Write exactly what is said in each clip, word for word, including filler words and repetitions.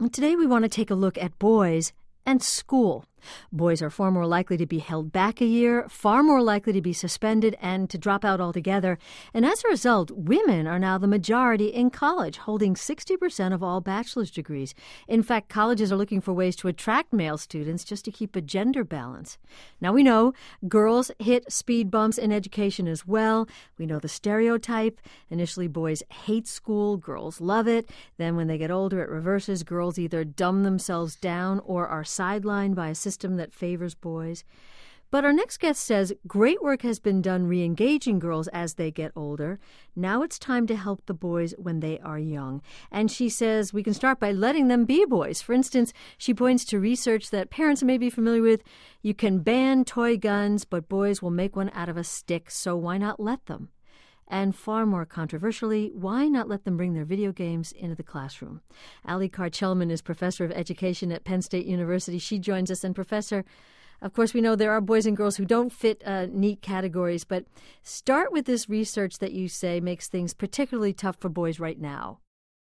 And today we want to take a look at boys and school. Boys are far more likely to be held back a year, far more likely to be suspended and to drop out altogether. And as a result, women are now the majority in college, holding sixty percent of all bachelor's degrees. In fact, colleges are looking for ways to attract male students just to keep a gender balance. Now we know girls hit speed bumps in education as well. We know the stereotype. Initially, boys hate school, girls love it. Then when they get older, it reverses. Girls either dumb themselves down or are sidelined by a system that favors boys. But our next guest says great work has been done re-engaging girls as they get older. Now it's time to help the boys when they are young. And she says we can start by letting them be boys. For instance, she points to research that parents may be familiar with. You can ban toy guns, but boys will make one out of a stick, so why not let them? And far more controversially, why not let them bring their video games into the classroom? Ali Karchelman is professor of education at Penn State University. She joins us. And Professor, of course, we know there are boys and girls who don't fit uh, neat categories, but start with this research that you say makes things particularly tough for boys right now.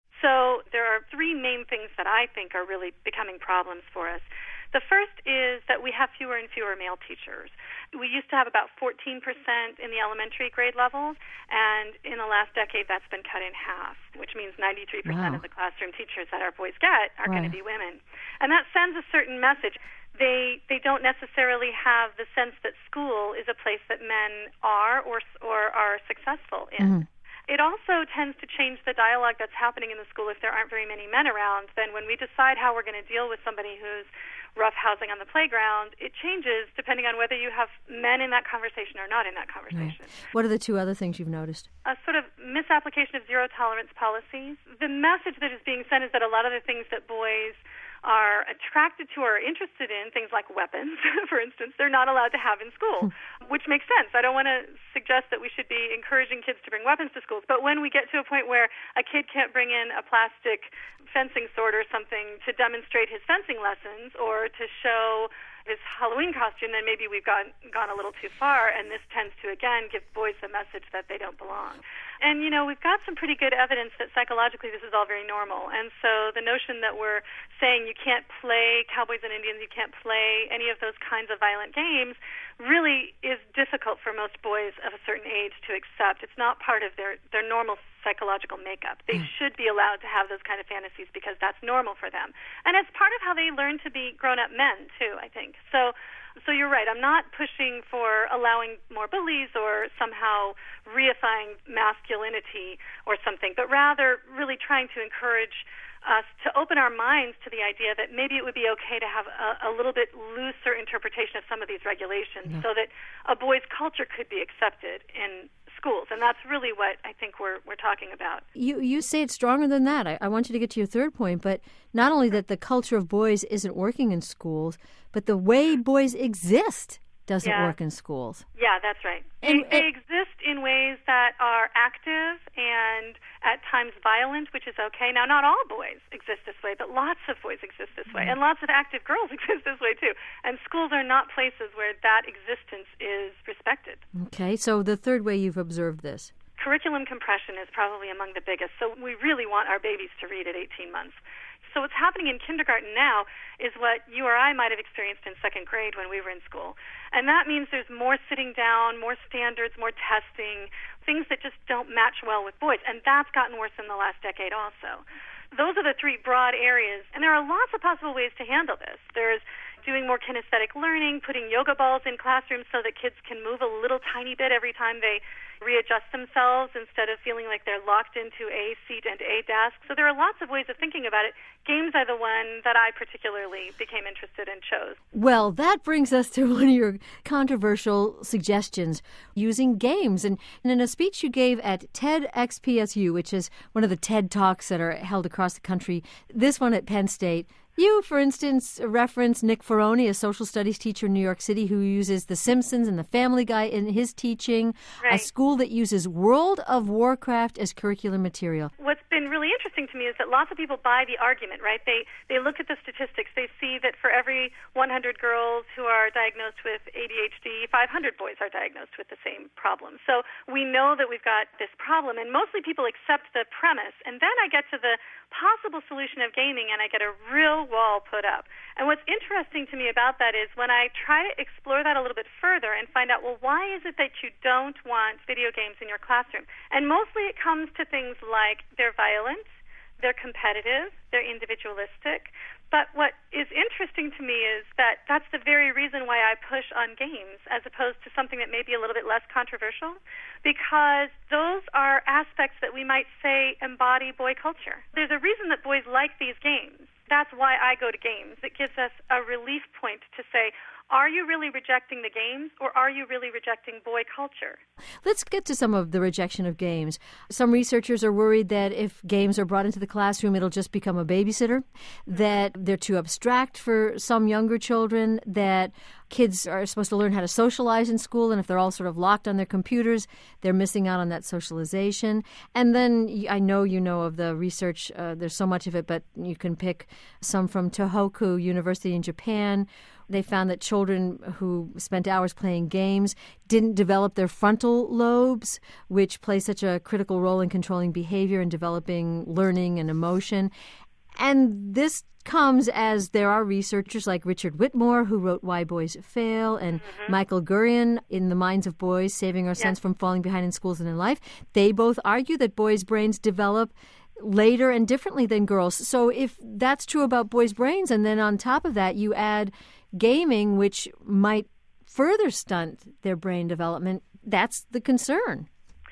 So there are three main things that I think are really becoming problems for us. The first is that we have fewer and fewer male teachers. We used to have about fourteen percent in the elementary grade levels, and in the last decade that's been cut in half, which means ninety-three percent Wow. of the classroom teachers that our boys get are Right. going to be women. And that sends a certain message. They they don't necessarily have the sense that school is a place that men are or or are successful in. Mm-hmm. It also tends to change the dialogue that's happening in the school if there aren't very many men around. Then when we decide how we're going to deal with somebody who's roughhousing on the playground, it changes depending on whether you have men in that conversation or not in that conversation. Right. What are the two other things you've noticed? A sort of misapplication of zero-tolerance policies. The message that is being sent is that a lot of the things that boys are attracted to or interested in, things like weapons, for instance, they're not allowed to have in school, which makes sense. I don't want to suggest that we should be encouraging kids to bring weapons to schools, but when we get to a point where a kid can't bring in a plastic fencing sword or something to demonstrate his fencing lessons or to show his Halloween costume, then maybe we've gone gone a little too far, and this tends to, again, give boys the message that they don't belong. And, you know, we've got some pretty good evidence that psychologically this is all very normal. And so the notion that we're saying you can't play Cowboys and Indians, you can't play any of those kinds of violent games, really is difficult for most boys of a certain age to accept. It's not part of their, their normal psychological makeup. They should be allowed to have those kind of fantasies because that's normal for them. And it's part of how they learn to be grown-up men, too, I think. So so you're right. I'm not pushing for allowing more bullies or somehow reifying masculinity or something, but rather really trying to encourage us to open our minds to the idea that maybe it would be okay to have a, a little bit looser interpretation of some of these regulations yeah. so that a boy's culture could be accepted in schools. And that's really what I think we're we're talking about. You you say it's stronger than that. I, I want you to get to your third point, but not only that the culture of boys isn't working in schools, but the way boys exist doesn't yeah. work in schools. Yeah, that's right. And, they, they exist in ways that are active and at times violent, which is okay. Now, not all boys exist this way, but lots of boys exist this way, and lots of active girls exist this way, too. And schools are not places where that existence is respected. Okay, so the third way you've observed this. Curriculum compression is probably among the biggest. So we really want our babies to read at eighteen months. So what's happening in kindergarten now is what you or I might have experienced in second grade when we were in school. And that means there's more sitting down, more standards, more testing, things that just don't match well with boys. And that's gotten worse in the last decade also. Those are the three broad areas. And there are lots of possible ways to handle this. There's doing more kinesthetic learning, putting yoga balls in classrooms so that kids can move a little tiny bit every time they readjust themselves instead of feeling like they're locked into a seat and a desk. So there are lots of ways of thinking about it. Games are the one that I particularly became interested in, chose. Well, that brings us to one of your controversial suggestions, using games. And, and in a speech you gave at TEDxPSU, which is one of the TED Talks that are held across the country, this one at Penn State, you, for instance, reference Nick Ferroni, a social studies teacher in New York City who uses The Simpsons and The Family Guy in his teaching, right. a school that uses World of Warcraft as curriculum material. What's been really interesting to me is that lots of people buy the argument, right? They they look at the statistics. They see that for every one hundred girls who are diagnosed with A D H D, five hundred boys are diagnosed with the same problem. So we know that we've got this problem, and mostly people accept the premise. And then I get to the possible solution of gaming, and I get a real wall put up. And what's interesting to me about that is when I try to explore that a little bit further and find out, well, why is it that you don't want video games in your classroom? And mostly it comes to things like they're violent, they're competitive, they're individualistic. But what is interesting to me is that that's the very reason why I push on games as opposed to something that may be a little bit less controversial, because those are aspects that we might say embody boy culture. There's a reason that boys like these games. That's why I go to games. It gives us a relief point to say, are you really rejecting the games, or are you really rejecting boy culture? Let's get to some of the rejection of games. Some researchers are worried that if games are brought into the classroom, it'll just become a babysitter, that they're too abstract for some younger children, that kids are supposed to learn how to socialize in school, and if they're all sort of locked on their computers, they're missing out on that socialization. And then I know you know of the research, uh, there's so much of it, but you can pick some from Tohoku University in Japan. They found that children who spent hours playing games didn't develop their frontal lobes, which play such a critical role in controlling behavior and developing learning and emotion. And this comes as there are researchers like Richard Whitmore, who wrote Why Boys Fail, and mm-hmm. Michael Gurian in The Minds of Boys, Saving Our Sons yeah. from Falling Behind in Schools and in Life. They both argue that boys' brains develop later and differently than girls. So if that's true about boys' brains, and then on top of that you add gaming, which might further stunt their brain development, that's the concern.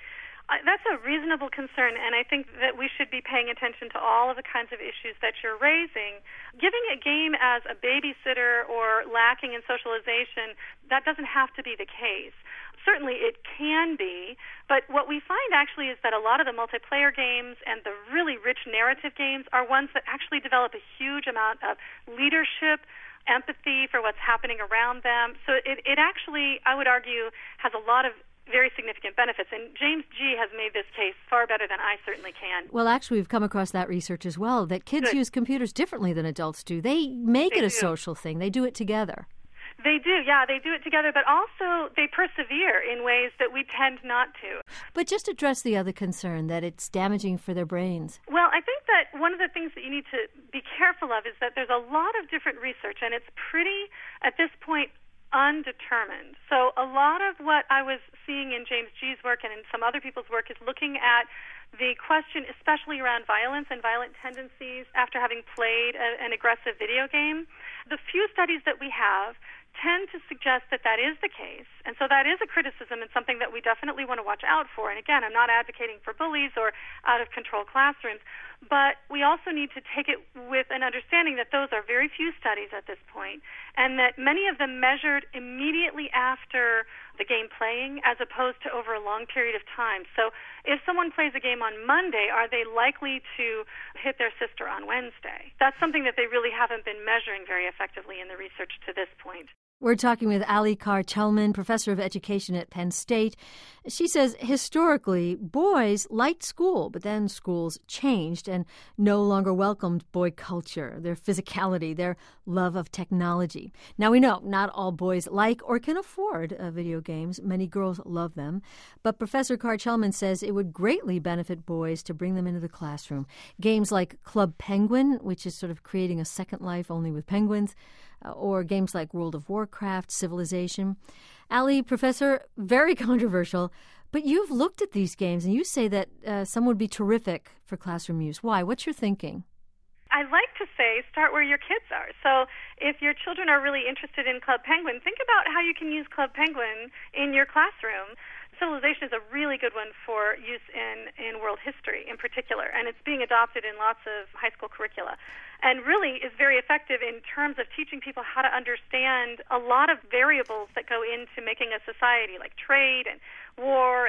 Uh, that's a reasonable concern, and I think that we should be paying attention to all of the kinds of issues that you're raising. Giving a game as a babysitter or lacking in socialization, that doesn't have to be the case. Certainly it can be, but what we find actually is that a lot of the multiplayer games and the really rich narrative games are ones that actually develop a huge amount of leadership, empathy for what's happening around them. So it, it actually, I would argue, has a lot of very significant benefits. And James G. has made this case far better than I certainly can. Well, actually, we've come across that research as well, that kids Good. use computers differently than adults do. They make they it a do. social thing. They do it together. They do, yeah, they do it together, but also they persevere in ways that we tend not to. But just address the other concern, that it's damaging for their brains. Well, I think that one of the things that you need to be careful of is that there's a lot of different research, and it's pretty, at this point, undetermined. So a lot of what I was seeing in James G's work and in some other people's work is looking at the question, especially around violence and violent tendencies after having played a, an aggressive video game. The few studies that we have tend to suggest that that is the case. And so that is a criticism and something that we definitely want to watch out for. And again, I'm not advocating for bullies or out-of-control classrooms, but we also need to take it with an understanding that those are very few studies at this point, and that many of them measured immediately after the game playing as opposed to over a long period of time. So if someone plays a game on Monday, are they likely to hit their sister on Wednesday? That's something that they really haven't been measuring very effectively in the research to this point. We're talking with Ali Carr-Tellman, professor of education at Penn State. She says historically, boys liked school, but then schools changed and no longer welcomed boy culture, their physicality, their love of technology. Now, we know not all boys like or can afford uh, video games. Many girls love them. But Professor Carr-Tellman says it would greatly benefit boys to bring them into the classroom. Games like Club Penguin, which is sort of creating a second life only with penguins, uh, or games like World of Warcraft, Civilization. Ali, Professor, very controversial, but you've looked at these games and you say that uh, some would be terrific for classroom use. Why? What's your thinking? I like to say start where your kids are. So if your children are really interested in Club Penguin, think about how you can use Club Penguin in your classroom. Civilization is a really good one for use in, in world history in particular, and it's being adopted in lots of high school curricula, and really is very effective in terms of teaching people how to understand a lot of variables that go into making a society, like trade and war and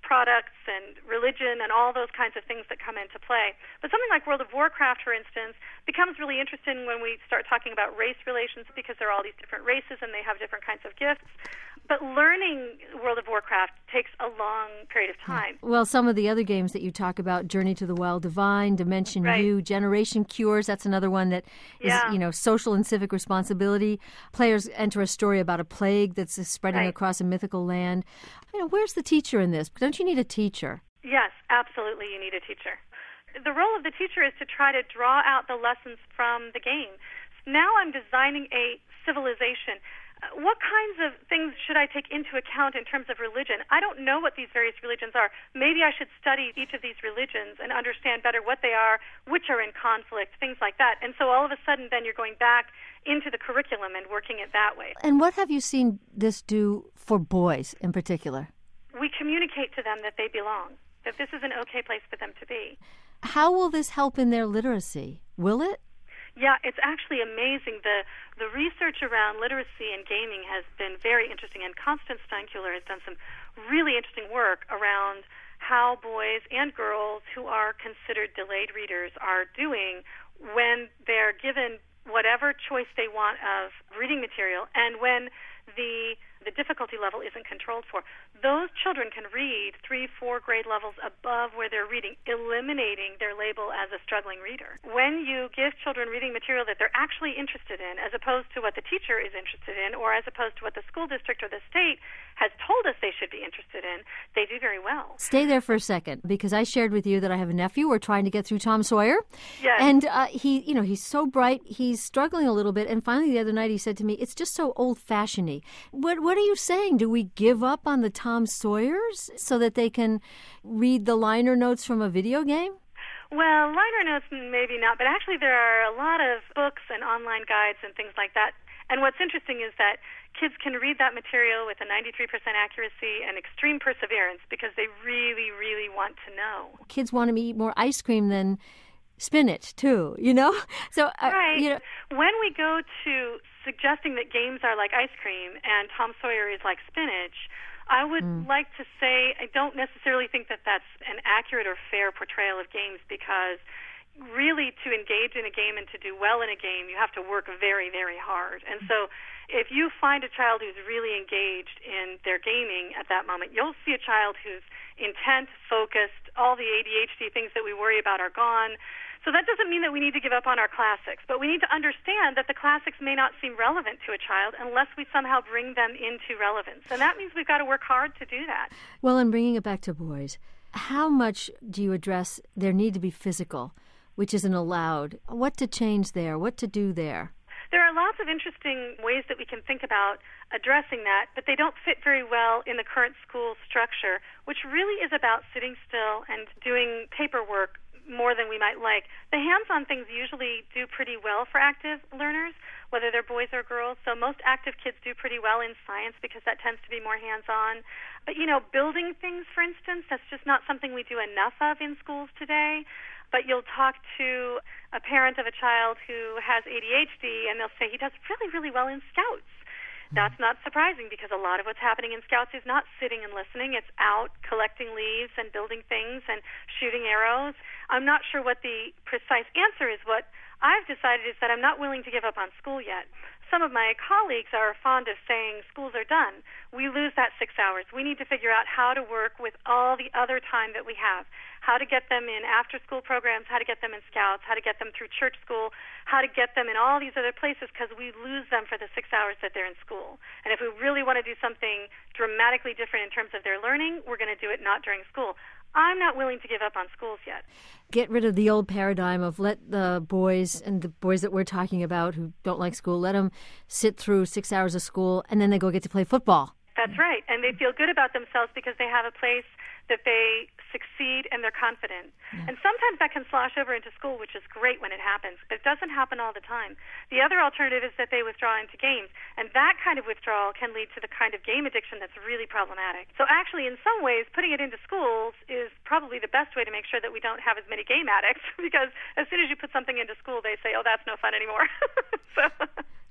products and religion and all those kinds of things that come into play. But something like World of Warcraft, for instance, becomes really interesting when we start talking about race relations because there are all these different races and they have different kinds of gifts. But learning World of Warcraft takes a long period of time. Well, some of the other games that you talk about, Journey to the Wild Divine, Dimension Right. U, Generation Cures, that's another one that is, Yeah. you know, social and civic responsibility. Players enter a story about a plague that's spreading Right. across a mythical land. You know, where's the teacher in this? Don't you need a teacher? Yes, absolutely, you need a teacher. The role of the teacher is to try to draw out the lessons from the game. Now I'm designing a civilization. Uh, What kinds of things should I take into account in terms of religion? I don't know what these various religions are. Maybe I should study each of these religions and understand better what they are, which are in conflict, things like that. And so all of a sudden then you're going back into the curriculum and working it that way. And what have you seen this do for boys in particular? We communicate to them that they belong, that this is an okay place for them to be. How will this help in their literacy? Will it? Yeah, it's actually amazing. The the research around literacy and gaming has been very interesting, and Constance Steinkuhler has done some really interesting work around how boys and girls who are considered delayed readers are doing when they're given whatever choice they want of reading material and when the the difficulty level isn't controlled for. Those children can read three, four grade levels above where they're reading, eliminating their label as a struggling reader. When you give children reading material that they're actually interested in, as opposed to what the teacher is interested in, or as opposed to what the school district or the state has told us they should be interested in, they do very well. Stay there for a second, because I shared with you that I have a nephew. We're trying to get through Tom Sawyer. Yes. And uh, he, you know, he's so bright. He's struggling a little bit. And finally the other night he said to me, it's just so old-fashioned-y. What, what are you saying? Do we give up on the Tom Sawyers so that they can read the liner notes from a video game? Well, liner notes maybe not, but actually there are a lot of books and online guides and things like that. And what's interesting is that kids can read that material with a ninety-three percent accuracy and extreme perseverance because they really, really want to know. Kids want to eat more ice cream than spinach, too, you know? So, uh, right. you know, when we go to suggesting that games are like ice cream and Tom Sawyer is like spinach, I would mm. like to say I don't necessarily think that that's an accurate or fair portrayal of games, because really to engage in a game and to do well in a game, you have to work very, very hard. And so if you find a child who's really engaged in their gaming at that moment, you'll see a child who's intent, focused, all the A D H D things that we worry about are gone. So that doesn't mean that we need to give up on our classics, but we need to understand that the classics may not seem relevant to a child unless we somehow bring them into relevance. And that means we've got to work hard to do that. Well, and bringing it back to boys, how much do you address their need to be physical, which isn't allowed? What to change there? What to do there? There are lots of interesting ways that we can think about addressing that, but they don't fit very well in the current school structure, which really is about sitting still and doing paperwork more than we might like. The hands-on things usually do pretty well for active learners, whether they're boys or girls. So most active kids do pretty well in science because that tends to be more hands-on. But, you know, building things, for instance, that's just not something we do enough of in schools today. But you'll talk to a parent of a child who has A D H D, and they'll say he does really, really well in Scouts. That's not surprising because a lot of what's happening in Scouts is not sitting and listening. It's out collecting leaves and building things and shooting arrows. I'm not sure what the precise answer is. What I've decided is that I'm not willing to give up on school yet. Some of my colleagues are fond of saying schools are done. We lose that six hours. We need to figure out how to work with all the other time that we have, how to get them in after-school programs, how to get them in Scouts, how to get them through church school, how to get them in all these other places, because we lose them for the six hours that they're in school. And if we really want to do something dramatically different in terms of their learning, we're going to do it not during school. I'm not willing to give up on schools yet. Get rid of the old paradigm of let the boys, and the boys that we're talking about who don't like school, let them sit through six hours of school and then they go get to play football. That's right. And they feel good about themselves because they have a place that they succeed and they're confident. Yeah. And sometimes that can slosh over into school, which is great when it happens, but it doesn't happen all the time. The other alternative is that they withdraw into games, and that kind of withdrawal can lead to the kind of game addiction that's really problematic. So actually, in some ways, putting it into schools is probably the best way to make sure that we don't have as many game addicts, because as soon as you put something into school, they say, oh, that's no fun anymore. so...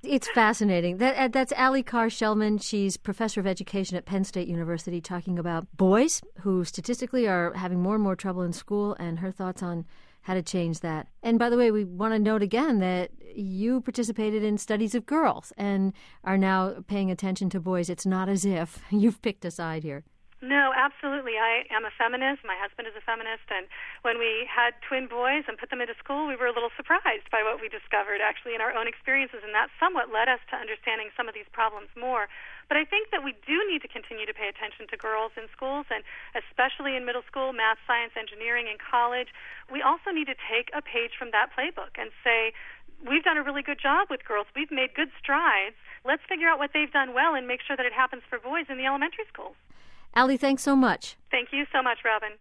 It's fascinating. That, that's Allie Carr-Shellman. She's professor of education at Penn State University, talking about boys who statistically are having more and more trouble in school, and her thoughts on how to change that. And by the way, we want to note again that you participated in studies of girls and are now paying attention to boys. It's not as if you've picked a side here. No, absolutely. I am a feminist. My husband is a feminist. And when we had twin boys and put them into school, we were a little surprised by what we discovered, actually, in our own experiences. And that somewhat led us to understanding some of these problems more. But I think that we do need to continue to pay attention to girls in schools, and especially in middle school, math, science, engineering, and college. We also need to take a page from that playbook and say, we've done a really good job with girls. We've made good strides. Let's figure out what they've done well and make sure that it happens for boys in the elementary schools. Allie, thanks so much. Thank you so much, Robin.